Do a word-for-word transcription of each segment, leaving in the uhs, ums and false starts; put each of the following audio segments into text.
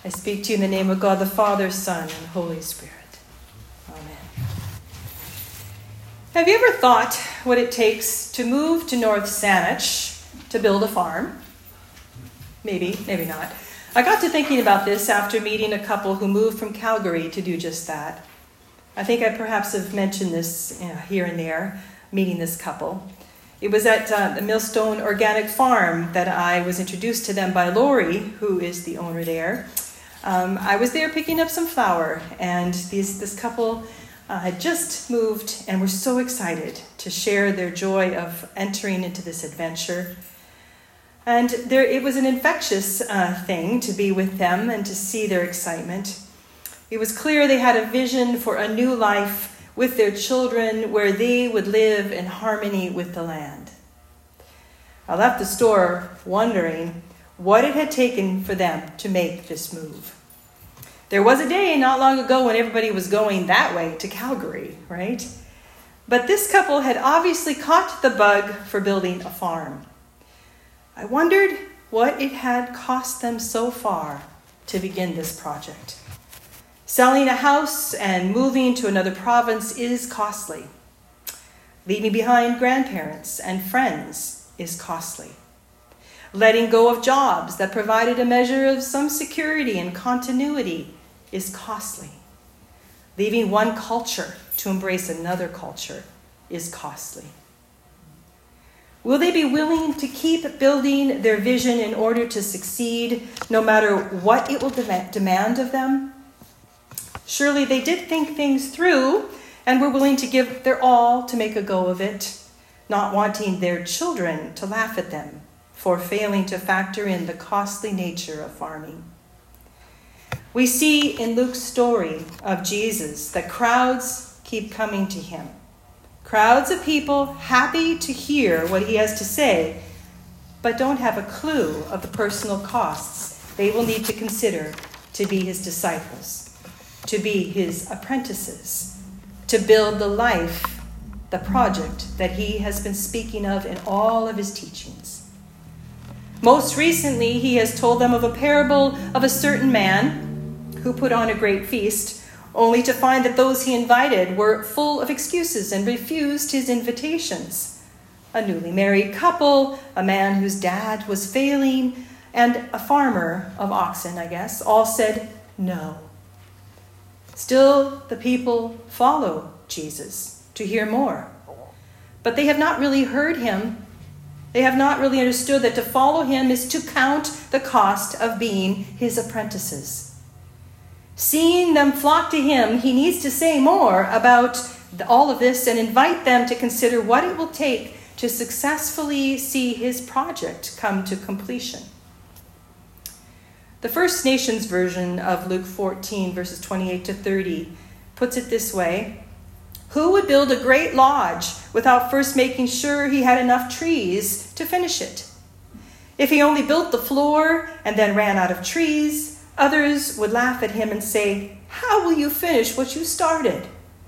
I speak to you in the name of God, the Father, Son, and Holy Spirit. Amen. Have you ever thought what it takes to move to North Saanich to build a farm? Maybe, maybe not. I got to thinking about this after meeting a couple who moved from Calgary to do just that. I think I perhaps have mentioned this you know, here and there, meeting this couple. It was at uh, the Millstone Organic Farm that I was introduced to them by Lori, who is the owner there. Um, I was there picking up some flour, and these, this couple uh, had just moved and were so excited to share their joy of entering into this adventure. And there, it was an infectious uh, thing to be with them and to see their excitement. It was clear they had a vision for a new life with their children where they would live in harmony with the land. I left the store wondering what it had taken for them to make this move. There was a day not long ago when everybody was going that way to Calgary, right? But this couple had obviously caught the bug for building a farm. I wondered what it had cost them so far to begin this project. Selling a house and moving to another province is costly. Leaving behind grandparents and friends is costly. Letting go of jobs that provided a measure of some security and continuity is costly. Leaving one culture to embrace another culture is costly. Will they be willing to keep building their vision in order to succeed, no matter what it will de- demand of them? Surely they did think things through and were willing to give their all to make a go of it, not wanting their children to laugh at them for failing to factor in the costly nature of farming. We see in Luke's story of Jesus that crowds keep coming to him. Crowds of people happy to hear what he has to say, but don't have a clue of the personal costs they will need to consider to be his disciples, to be his apprentices, to build the life, the project that he has been speaking of in all of his teachings. Most recently, he has told them of a parable of a certain man who put on a great feast, only to find that those he invited were full of excuses and refused his invitations. A newly married couple, a man whose dad was failing, and a farmer of oxen, I guess, all said no. Still, the people follow Jesus to hear more. But they have not really heard him. They have not really understood that to follow him is to count the cost of being his apprentices. Seeing them flock to him, he needs to say more about all of this and invite them to consider what it will take to successfully see his project come to completion. The First Nations version of Luke fourteen, verses twenty-eight to thirty, puts it this way: who would build a great lodge without first making sure he had enough trees to finish it? If he only built the floor and then ran out of trees, others would laugh at him and say, how will you finish what you started?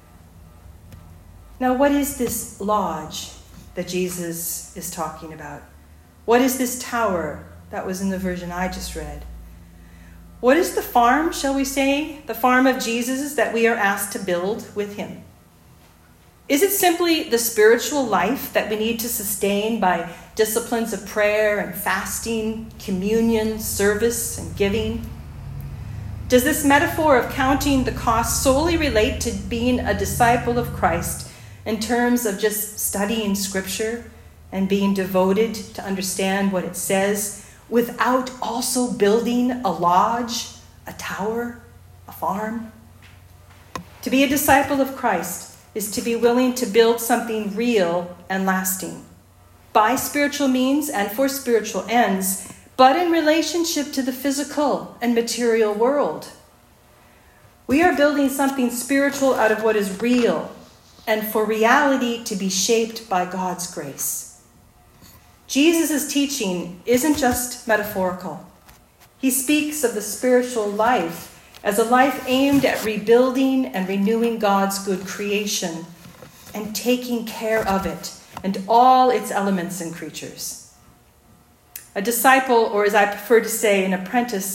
Now, what is this lodge that Jesus is talking about? What is this tower that was in the version I just read? What is the farm, shall we say, the farm of Jesus that we are asked to build with him? Is it simply the spiritual life that we need to sustain by disciplines of prayer and fasting, communion, service, and giving? Does this metaphor of counting the cost solely relate to being a disciple of Christ in terms of just studying Scripture and being devoted to understand what it says without also building a lodge, a tower, a farm? To be a disciple of Christ is to be willing to build something real and lasting, by spiritual means and for spiritual ends, but in relationship to the physical and material world. We are building something spiritual out of what is real, and for reality to be shaped by God's grace. Jesus' teaching isn't just metaphorical. He speaks of the spiritual life as a life aimed at rebuilding and renewing God's good creation and taking care of it and all its elements and creatures. A disciple, or as I prefer to say, an apprentice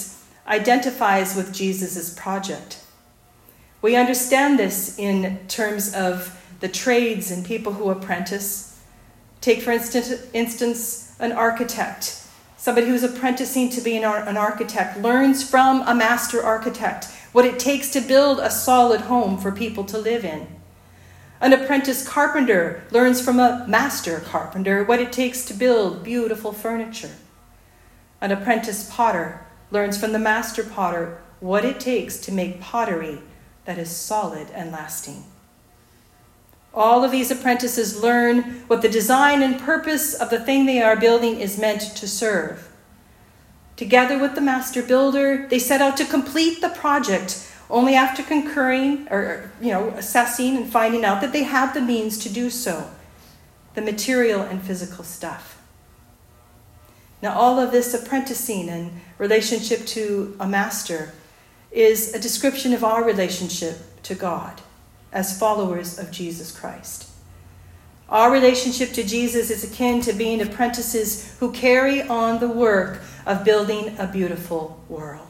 identifies with Jesus' project. We understand this in terms of the trades and people who apprentice. Take, for instance, instance an architect. Somebody who's apprenticing to be an, ar- an architect learns from a master architect what it takes to build a solid home for people to live in. An apprentice carpenter learns from a master carpenter what it takes to build beautiful furniture. An apprentice potter learns from the master potter what it takes to make pottery that is solid and lasting. All of these apprentices learn what the design and purpose of the thing they are building is meant to serve. Together with the master builder, they set out to complete the project only after concurring or, you know, assessing and finding out that they have the means to do so, the material and physical stuff. Now, all of this apprenticing and relationship to a master is a description of our relationship to God as followers of Jesus Christ. Our relationship to Jesus is akin to being apprentices who carry on the work of building a beautiful world.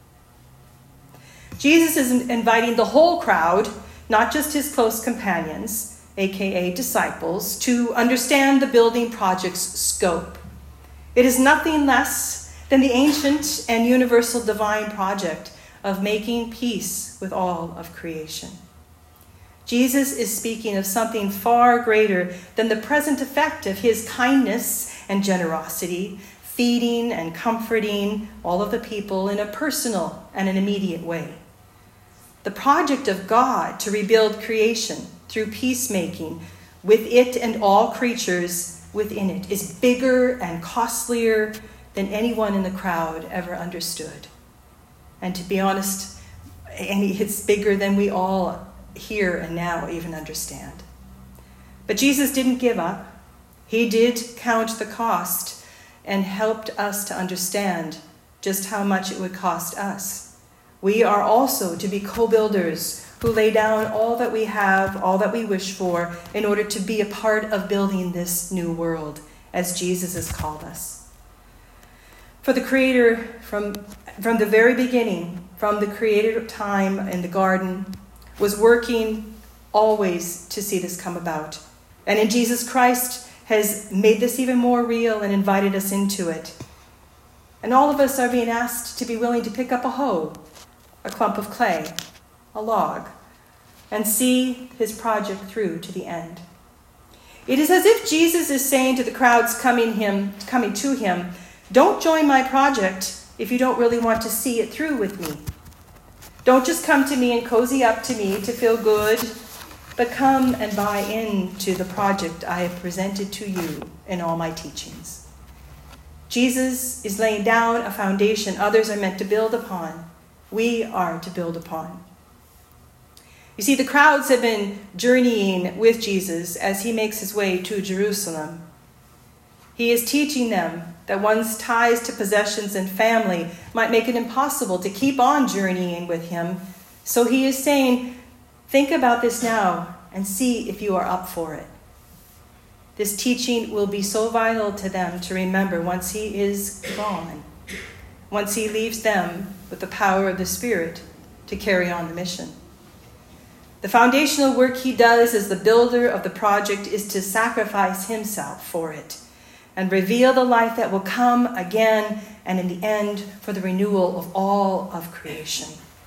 Jesus is inviting the whole crowd, not just his close companions, aka disciples, to understand the building project's scope. It is nothing less than the ancient and universal divine project of making peace with all of creation. Jesus is speaking of something far greater than the present effect of his kindness and generosity, feeding and comforting all of the people in a personal and an immediate way. The project of God to rebuild creation through peacemaking with it and all creatures within it is bigger and costlier than anyone in the crowd ever understood. And to be honest, it's bigger than we all here and now even understand. But Jesus didn't give up. He did count the cost and helped us to understand just how much it would cost us. We are also to be co-builders who lay down all that we have, all that we wish for, in order to be a part of building this new world, as Jesus has called us. For the Creator, from, from the very beginning, from the created time in the garden, was working always to see this come about. And in Jesus Christ has made this even more real and invited us into it. And all of us are being asked to be willing to pick up a hoe, a clump of clay, a log, and see his project through to the end. It is as if Jesus is saying to the crowds coming him, coming to him, don't join my project if you don't really want to see it through with me. Don't just come to me and cozy up to me to feel good, but come and buy into the project I have presented to you in all my teachings. Jesus is laying down a foundation others are meant to build upon. We are to build upon. You see, the crowds have been journeying with Jesus as he makes his way to Jerusalem. He is teaching them that one's ties to possessions and family might make it impossible to keep on journeying with him. So he is saying, think about this now and see if you are up for it. This teaching will be so vital to them to remember once he is gone, once he leaves them with the power of the Spirit to carry on the mission. The foundational work he does as the builder of the project is to sacrifice himself for it and reveal the life that will come again and in the end for the renewal of all of creation.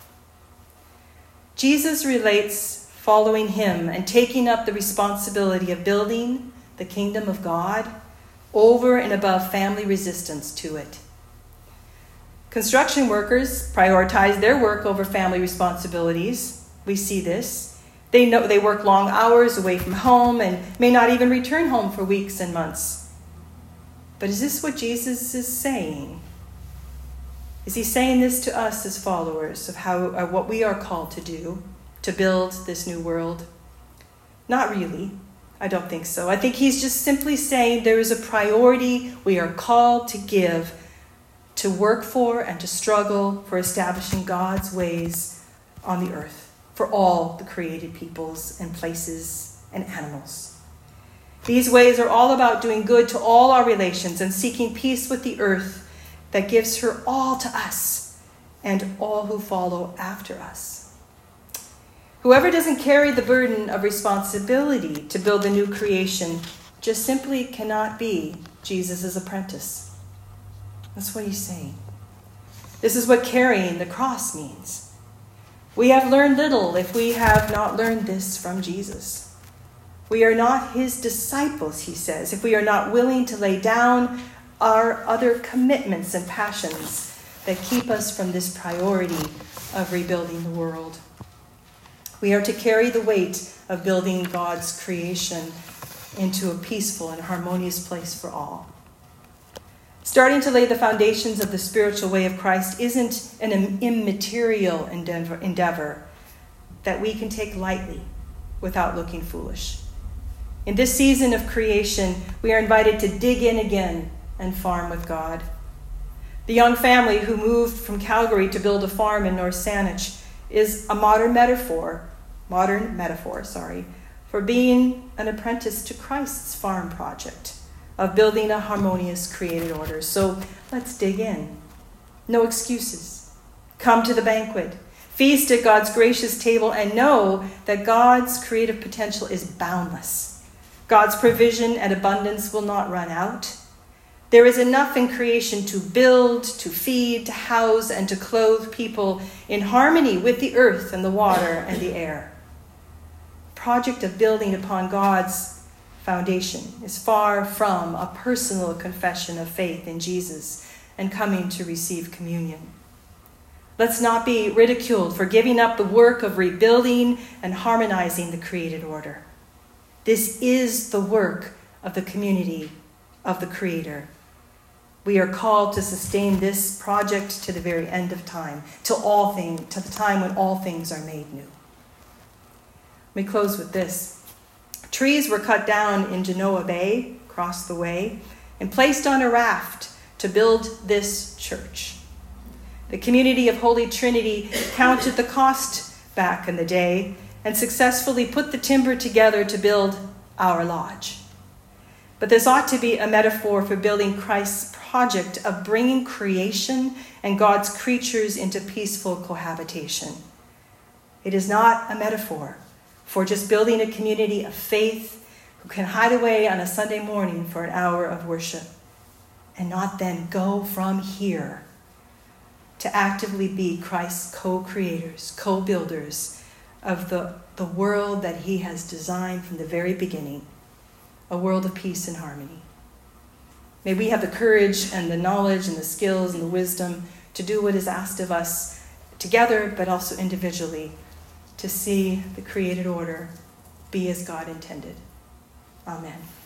Jesus relates following him and taking up the responsibility of building the kingdom of God over and above family resistance to it. Construction workers prioritize their work over family responsibilities. We see this. They know they work long hours away from home and may not even return home for weeks and months. But is this what Jesus is saying? Is he saying this to us as followers of how or what we are called to do to build this new world? Not really. I don't think so. I think he's just simply saying there is a priority we are called to give, to work for and to struggle for establishing God's ways on the earth for all the created peoples and places and animals. These ways are all about doing good to all our relations and seeking peace with the earth that gives her all to us and all who follow after us. Whoever doesn't carry the burden of responsibility to build the new creation just simply cannot be Jesus' apprentice. That's what he's saying. This is what carrying the cross means. We have learned little if we have not learned this from Jesus. We are not his disciples, he says, if we are not willing to lay down our other commitments and passions that keep us from this priority of rebuilding the world. We are to carry the weight of building God's creation into a peaceful and harmonious place for all. Starting to lay the foundations of the spiritual way of Christ isn't an immaterial endeavor, endeavor that we can take lightly without looking foolish. In this season of creation, we are invited to dig in again and farm with God. The young family who moved from Calgary to build a farm in North Saanich is a modern metaphor, modern metaphor, sorry, for being an apprentice to Christ's farm project of building a harmonious created order. So let's dig in. No excuses. Come to the banquet. Feast at God's gracious table and know that God's creative potential is boundless. God's provision and abundance will not run out. There is enough in creation to build, to feed, to house, and to clothe people in harmony with the earth and the water and the air. The project of building upon God's foundation is far from a personal confession of faith in Jesus and coming to receive communion. Let's not be ridiculed for giving up the work of rebuilding and harmonizing the created order. This is the work of the community of the Creator. We are called to sustain this project to the very end of time, to all things, to the time when all things are made new. Let me close with this. Trees were cut down in Genoa Bay, across the way, and placed on a raft to build this church. The community of Holy Trinity counted the cost back in the day and successfully put the timber together to build our lodge. But this ought to be a metaphor for building Christ's project of bringing creation and God's creatures into peaceful cohabitation. It is not a metaphor for just building a community of faith who can hide away on a Sunday morning for an hour of worship and not then go from here to actively be Christ's co-creators, co-builders of the, the world that he has designed from the very beginning, a world of peace and harmony. May we have the courage and the knowledge and the skills and the wisdom to do what is asked of us together, but also individually, to see the created order be as God intended. Amen.